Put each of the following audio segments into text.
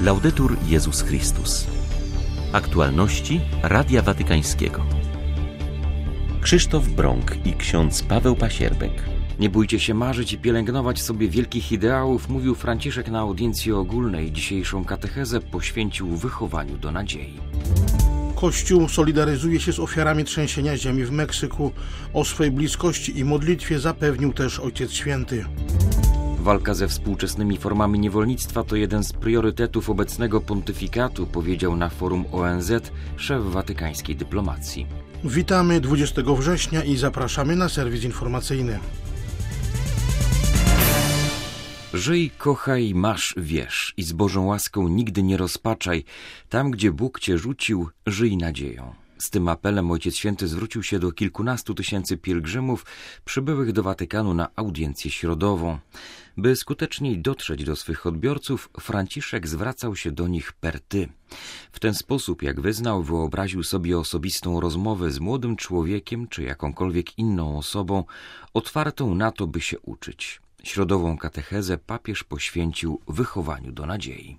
Laudetur Jezus Chrystus. Aktualności Radia Watykańskiego. Krzysztof Brąk i ksiądz Paweł Pasierbek. Nie bójcie się marzyć i pielęgnować sobie wielkich ideałów, mówił Franciszek na audiencji ogólnej. Dzisiejszą katechezę poświęcił wychowaniu do nadziei. Kościół solidaryzuje się z ofiarami trzęsienia ziemi w Meksyku. O swej bliskości i modlitwie zapewnił też Ojciec Święty. Walka ze współczesnymi formami niewolnictwa to jeden z priorytetów obecnego pontyfikatu, powiedział na forum ONZ szef watykańskiej dyplomacji. Witamy 20 września i zapraszamy na serwis informacyjny. Żyj, kochaj, masz, wiesz i z Bożą łaską nigdy nie rozpaczaj. Tam, gdzie Bóg cię rzucił, żyj nadzieją. Z tym apelem Ojciec Święty zwrócił się do kilkunastu tysięcy pielgrzymów przybyłych do Watykanu na audiencję środową. By skuteczniej dotrzeć do swych odbiorców, Franciszek zwracał się do nich per ty. W ten sposób, jak wyznał, wyobraził sobie osobistą rozmowę z młodym człowiekiem czy jakąkolwiek inną osobą, otwartą na to, by się uczyć. Środową katechezę papież poświęcił wychowaniu do nadziei.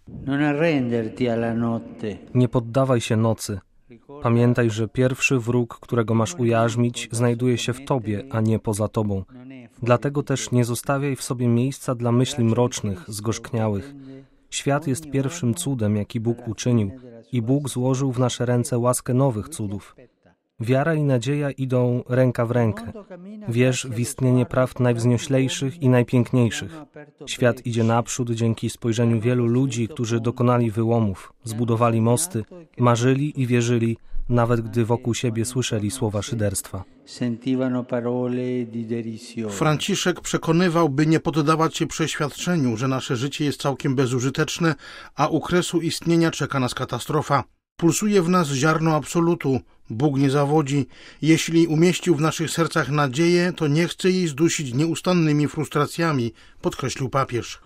Nie poddawaj się nocy. Pamiętaj, że pierwszy wróg, którego masz ujarzmić, znajduje się w tobie, a nie poza tobą. Dlatego też nie zostawiaj w sobie miejsca dla myśli mrocznych, zgorzkniałych. Świat jest pierwszym cudem, jaki Bóg uczynił, i Bóg złożył w nasze ręce łaskę nowych cudów. Wiara i nadzieja idą ręka w rękę. Wierz w istnienie prawd najwznioślejszych i najpiękniejszych. Świat idzie naprzód dzięki spojrzeniu wielu ludzi, którzy dokonali wyłomów, zbudowali mosty, marzyli i wierzyli, nawet gdy wokół siebie słyszeli słowa szyderstwa. Franciszek przekonywał, by nie poddawać się przeświadczeniu, że nasze życie jest całkiem bezużyteczne, a u kresu istnienia czeka nas katastrofa. Pulsuje w nas ziarno absolutu. Bóg nie zawodzi. Jeśli umieścił w naszych sercach nadzieję, to nie chce jej zdusić nieustannymi frustracjami, podkreślił papież.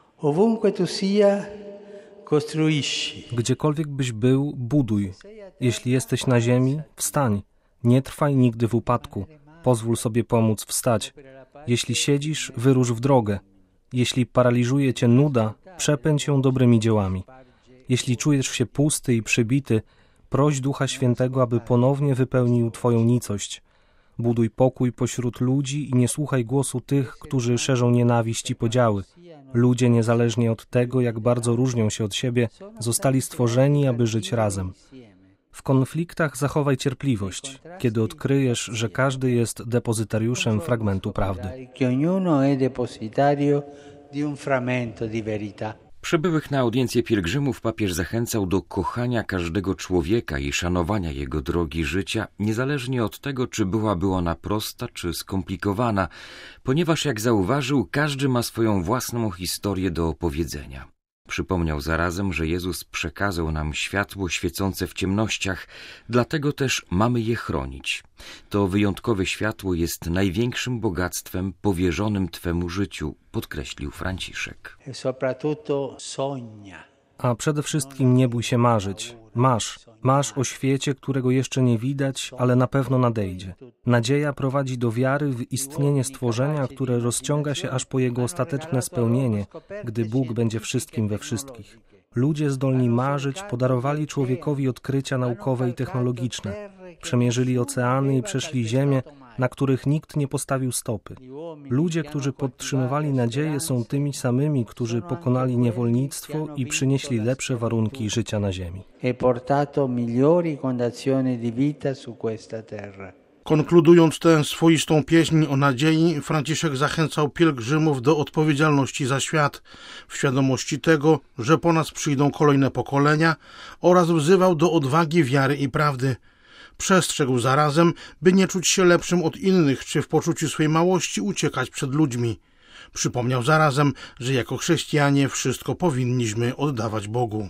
Gdziekolwiek byś był, buduj. Jeśli jesteś na ziemi, wstań. Nie trwaj nigdy w upadku. Pozwól sobie pomóc wstać. Jeśli siedzisz, wyrusz w drogę. Jeśli paraliżuje cię nuda, przepędź ją dobrymi dziełami. Jeśli czujesz się pusty i przybity, proś Ducha Świętego, aby ponownie wypełnił twoją nicość. Buduj pokój pośród ludzi i nie słuchaj głosu tych, którzy szerzą nienawiść i podziały. Ludzie, niezależnie od tego, jak bardzo różnią się od siebie, zostali stworzeni, aby żyć razem. W konfliktach zachowaj cierpliwość, kiedy odkryjesz, że każdy jest depozytariuszem fragmentu prawdy. Przybyłych na audiencję pielgrzymów papież zachęcał do kochania każdego człowieka i szanowania jego drogi życia, niezależnie od tego, czy byłaby ona prosta, czy skomplikowana, ponieważ, jak zauważył, każdy ma swoją własną historię do opowiedzenia. Przypomniał zarazem, że Jezus przekazał nam światło świecące w ciemnościach, dlatego też mamy je chronić. To wyjątkowe światło jest największym bogactwem powierzonym Twemu życiu, podkreślił Franciszek. A przede wszystkim nie bój się marzyć. Masz o świecie, którego jeszcze nie widać, ale na pewno nadejdzie. Nadzieja prowadzi do wiary w istnienie stworzenia, które rozciąga się aż po jego ostateczne spełnienie, gdy Bóg będzie wszystkim we wszystkich. Ludzie zdolni marzyć podarowali człowiekowi odkrycia naukowe i technologiczne. Przemierzyli oceany i przeszli ziemię, na których nikt nie postawił stopy. Ludzie, którzy podtrzymywali nadzieję, są tymi samymi, którzy pokonali niewolnictwo i przynieśli lepsze warunki życia na ziemi. Konkludując tę swoistą pieśń o nadziei, Franciszek zachęcał pielgrzymów do odpowiedzialności za świat, w świadomości tego, że po nas przyjdą kolejne pokolenia, oraz wzywał do odwagi, wiary i prawdy. Przestrzegł zarazem, by nie czuć się lepszym od innych, czy w poczuciu swej małości uciekać przed ludźmi. Przypomniał zarazem, że jako chrześcijanie wszystko powinniśmy oddawać Bogu.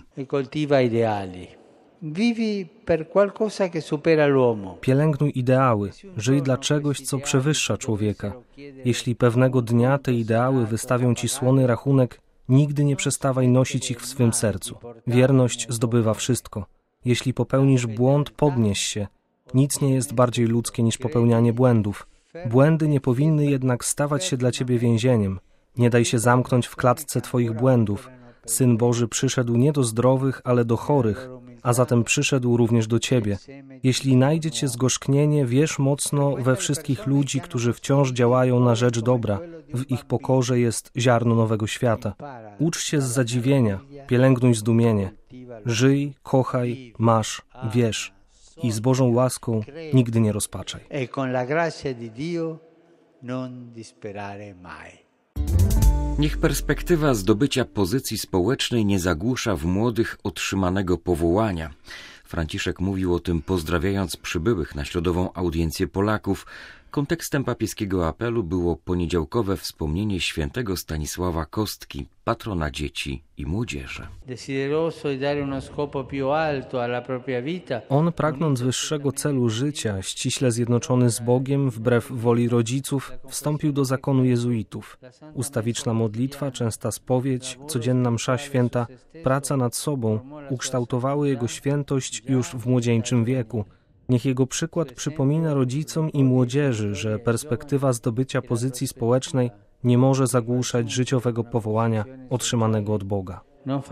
Pielęgnuj ideały, żyj dla czegoś, co przewyższa człowieka. Jeśli pewnego dnia te ideały wystawią ci słony rachunek, nigdy nie przestawaj nosić ich w swym sercu. Wierność zdobywa wszystko. Jeśli popełnisz błąd, podnieś się. Nic nie jest bardziej ludzkie niż popełnianie błędów. Błędy nie powinny jednak stawać się dla ciebie więzieniem. Nie daj się zamknąć w klatce twoich błędów. Syn Boży przyszedł nie do zdrowych, ale do chorych, a zatem przyszedł również do ciebie. Jeśli najdzie cię zgorzknienie, wierz mocno we wszystkich ludzi, którzy wciąż działają na rzecz dobra. W ich pokorze jest ziarno nowego świata. Ucz się z zadziwienia, pielęgnuj zdumienie. Żyj, kochaj, masz, wierz. I z Bożą łaską nigdy nie rozpaczaj. Niech perspektywa zdobycia pozycji społecznej nie zagłusza w młodych otrzymanego powołania. Franciszek mówił o tym, pozdrawiając przybyłych na środową audiencję Polaków. Kontekstem papieskiego apelu było poniedziałkowe wspomnienie świętego Stanisława Kostki, patrona dzieci i młodzieży. On, pragnąc wyższego celu życia, ściśle zjednoczony z Bogiem, wbrew woli rodziców, wstąpił do zakonu jezuitów. Ustawiczna modlitwa, częsta spowiedź, codzienna msza święta, praca nad sobą ukształtowały jego świętość już w młodzieńczym wieku. Niech jego przykład przypomina rodzicom i młodzieży, że perspektywa zdobycia pozycji społecznej nie może zagłuszać życiowego powołania otrzymanego od Boga.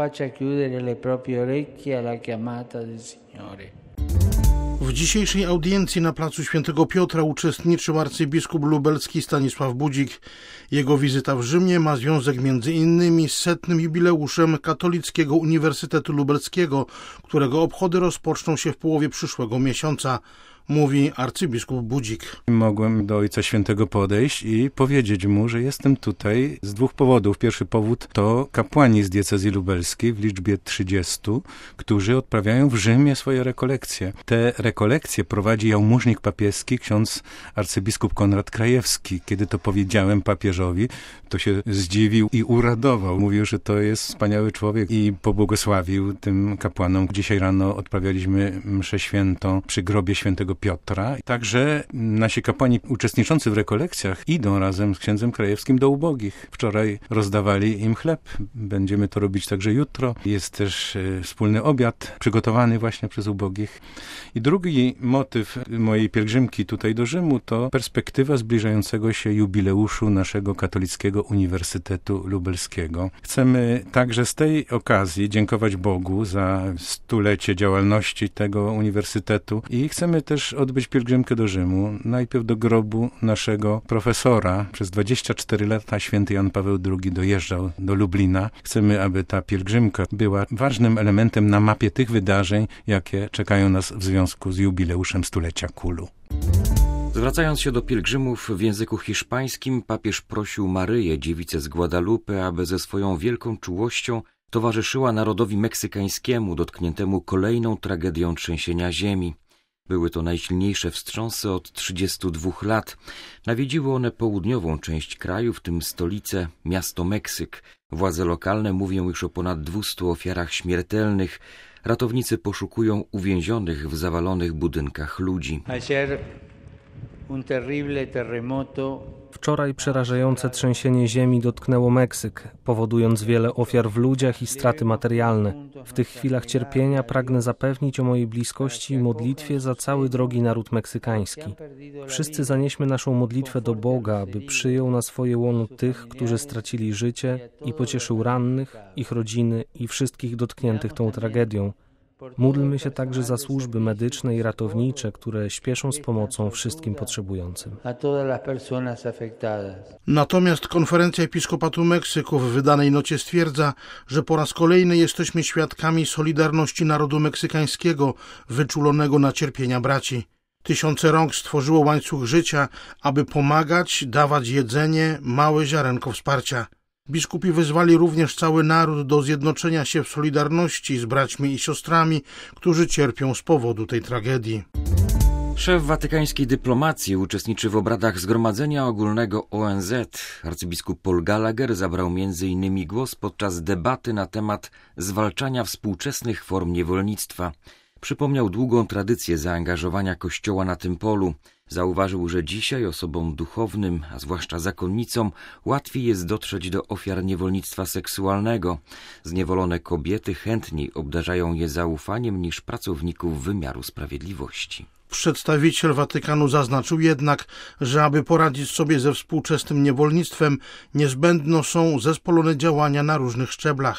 W dzisiejszej audiencji na placu Świętego Piotra uczestniczył arcybiskup lubelski Stanisław Budzik. Jego wizyta w Rzymie ma związek m.in. z 100. jubileuszem Katolickiego Uniwersytetu Lubelskiego, którego obchody rozpoczną się w połowie przyszłego miesiąca, mówi arcybiskup Budzik. Mogłem do Ojca Świętego podejść i powiedzieć mu, że jestem tutaj z 2 powodów. Pierwszy powód to kapłani z diecezji lubelskiej w liczbie 30, którzy odprawiają w Rzymie swoje rekolekcje. Te rekolekcje prowadzi jałmużnik papieski, ksiądz arcybiskup Konrad Krajewski. Kiedy to powiedziałem papieżowi, to się zdziwił i uradował. Mówił, że to jest wspaniały człowiek i pobłogosławił tym kapłanom. Dzisiaj rano odprawialiśmy mszę świętą przy grobie Świętego Piotra. Także nasi kapłani uczestniczący w rekolekcjach idą razem z księdzem Krajewskim do ubogich. Wczoraj rozdawali im chleb. Będziemy to robić także jutro. Jest też wspólny obiad przygotowany właśnie przez ubogich. I drugi motyw mojej pielgrzymki tutaj do Rzymu to perspektywa zbliżającego się jubileuszu naszego Katolickiego Uniwersytetu Lubelskiego. Chcemy także z tej okazji dziękować Bogu za 100-lecie działalności tego uniwersytetu i chcemy też odbyć pielgrzymkę do Rzymu. Najpierw do grobu naszego profesora. Przez 24 lata święty Jan Paweł II dojeżdżał do Lublina. Chcemy, aby ta pielgrzymka była ważnym elementem na mapie tych wydarzeń, jakie czekają nas w związku z jubileuszem 100-lecia KUL-u. Zwracając się do pielgrzymów w języku hiszpańskim, papież prosił Maryję, dziewicę z Guadalupe, aby ze swoją wielką czułością towarzyszyła narodowi meksykańskiemu dotkniętemu kolejną tragedią trzęsienia ziemi. Były to najsilniejsze wstrząsy od 32 lat. Nawiedziły one południową część kraju, w tym stolicę, miasto Meksyk. Władze lokalne mówią już o ponad 200 ofiarach śmiertelnych. Ratownicy poszukują uwięzionych w zawalonych budynkach ludzi. Wczoraj przerażające trzęsienie ziemi dotknęło Meksyk, powodując wiele ofiar w ludziach i straty materialne. W tych chwilach cierpienia pragnę zapewnić o mojej bliskości i modlitwie za cały drogi naród meksykański. Wszyscy zanieśmy naszą modlitwę do Boga, aby przyjął na swoje łono tych, którzy stracili życie i pocieszył rannych, ich rodziny i wszystkich dotkniętych tą tragedią. Módlmy się także za służby medyczne i ratownicze, które śpieszą z pomocą wszystkim potrzebującym. Natomiast Konferencja Episkopatu Meksyku w wydanej nocie stwierdza, że po raz kolejny jesteśmy świadkami solidarności narodu meksykańskiego, wyczulonego na cierpienia braci. Tysiące rąk stworzyło łańcuch życia, aby pomagać, dawać jedzenie, małe ziarenko wsparcia. Biskupi wezwali również cały naród do zjednoczenia się w solidarności z braćmi i siostrami, którzy cierpią z powodu tej tragedii. Szef watykańskiej dyplomacji uczestniczy w obradach Zgromadzenia Ogólnego ONZ. Arcybiskup Paul Gallagher zabrał m.in. głos podczas debaty na temat zwalczania współczesnych form niewolnictwa. Przypomniał długą tradycję zaangażowania Kościoła na tym polu. Zauważył, że dzisiaj osobom duchownym, a zwłaszcza zakonnicom, łatwiej jest dotrzeć do ofiar niewolnictwa seksualnego. Zniewolone kobiety chętniej obdarzają je zaufaniem niż pracowników wymiaru sprawiedliwości. Przedstawiciel Watykanu zaznaczył jednak, że aby poradzić sobie ze współczesnym niewolnictwem, niezbędne są zespolone działania na różnych szczeblach.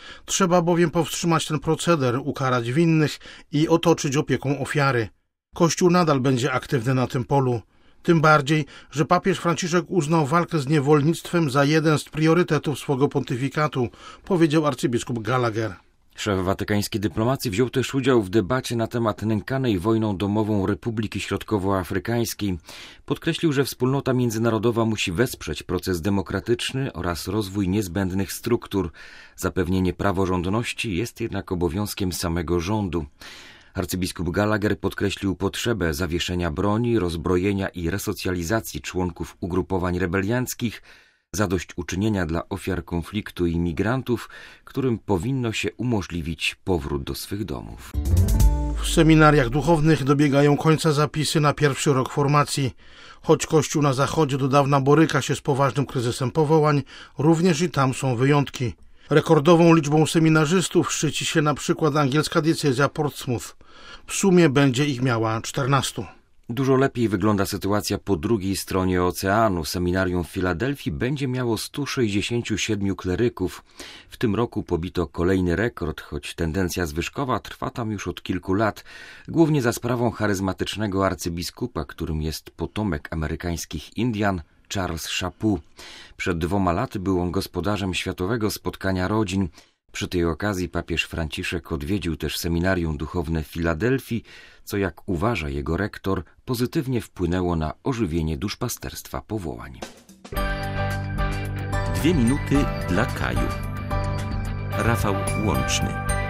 Trzeba bowiem powstrzymać ten proceder, ukarać winnych i otoczyć opieką ofiary. Kościół nadal będzie aktywny na tym polu. Tym bardziej, że papież Franciszek uznał walkę z niewolnictwem za jeden z priorytetów swego pontyfikatu, powiedział arcybiskup Gallagher. Szef watykańskiej dyplomacji wziął też udział w debacie na temat nękanej wojną domową Republiki Środkowoafrykańskiej. Podkreślił, że wspólnota międzynarodowa musi wesprzeć proces demokratyczny oraz rozwój niezbędnych struktur. Zapewnienie praworządności jest jednak obowiązkiem samego rządu. Arcybiskup Gallagher podkreślił potrzebę zawieszenia broni, rozbrojenia i resocjalizacji członków ugrupowań rebelianckich, zadośćuczynienia dla ofiar konfliktu i migrantów, którym powinno się umożliwić powrót do swych domów. W seminariach duchownych dobiegają końca zapisy na pierwszy rok formacji. Choć Kościół na Zachodzie do dawna boryka się z poważnym kryzysem powołań, również i tam są wyjątki. Rekordową liczbą seminarzystów szczyci się na przykład angielska diecezja Portsmouth. W sumie będzie ich miała 14. Dużo lepiej wygląda sytuacja po drugiej stronie oceanu. Seminarium w Filadelfii będzie miało 167 kleryków. W tym roku pobito kolejny rekord, choć tendencja zwyżkowa trwa tam już od kilku lat, głównie za sprawą charyzmatycznego arcybiskupa, którym jest potomek amerykańskich Indian, Charles Chaput. Przed 2 laty był on gospodarzem Światowego Spotkania Rodzin. Przy tej okazji papież Franciszek odwiedził też seminarium duchowne w Filadelfii, co, jak uważa jego rektor, pozytywnie wpłynęło na ożywienie duszpasterstwa powołań. 2 minuty dla Kaju. Rafał Łączny.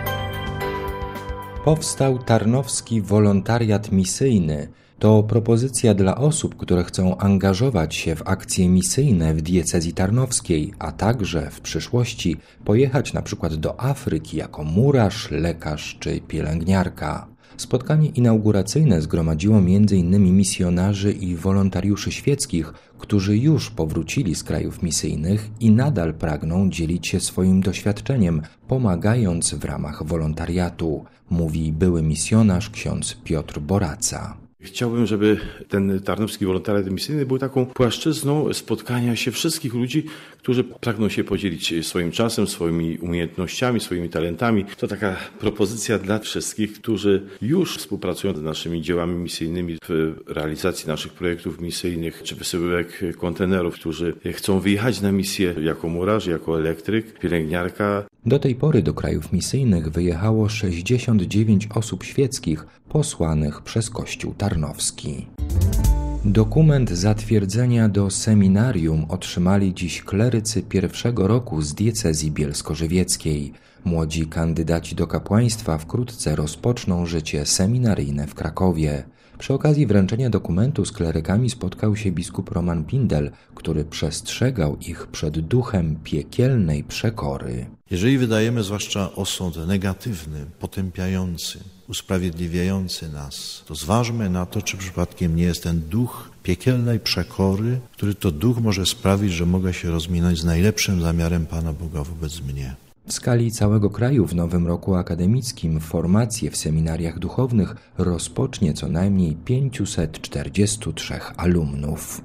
Powstał Tarnowski Wolontariat Misyjny. To propozycja dla osób, które chcą angażować się w akcje misyjne w diecezji tarnowskiej, a także w przyszłości pojechać na przykład do Afryki jako murarz, lekarz czy pielęgniarka. Spotkanie inauguracyjne zgromadziło m.in. misjonarzy i wolontariuszy świeckich, którzy już powrócili z krajów misyjnych i nadal pragną dzielić się swoim doświadczeniem, pomagając w ramach wolontariatu, mówi były misjonarz ksiądz Piotr Boraca. Chciałbym, żeby ten Tarnowski Wolontariat Misyjny był taką płaszczyzną spotkania się wszystkich ludzi, którzy pragną się podzielić swoim czasem, swoimi umiejętnościami, swoimi talentami. To taka propozycja dla wszystkich, którzy już współpracują z naszymi dziełami misyjnymi w realizacji naszych projektów misyjnych, czy wysyłek kontenerów, którzy chcą wyjechać na misję jako murarz, jako elektryk, pielęgniarka. Do tej pory do krajów misyjnych wyjechało 69 osób świeckich posłanych przez Kościół Tarnowski. Dokument zatwierdzenia do seminarium otrzymali dziś klerycy pierwszego roku z diecezji bielsko-żywieckiej. Młodzi kandydaci do kapłaństwa wkrótce rozpoczną życie seminaryjne w Krakowie. Przy okazji wręczenia dokumentu z klerykami spotkał się biskup Roman Pindel, który przestrzegał ich przed duchem piekielnej przekory. Jeżeli wydajemy zwłaszcza osąd negatywny, potępiający, usprawiedliwiający nas, to zważmy na to, czy przypadkiem nie jest ten duch piekielnej przekory, który to duch może sprawić, że mogę się rozminąć z najlepszym zamiarem Pana Boga wobec mnie. W skali całego kraju w nowym roku akademickim formację w seminariach duchownych rozpocznie co najmniej 543 alumnów.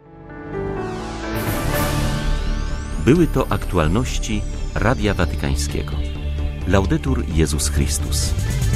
Były to aktualności Radia Watykańskiego. Laudetur Jezus Chrystus.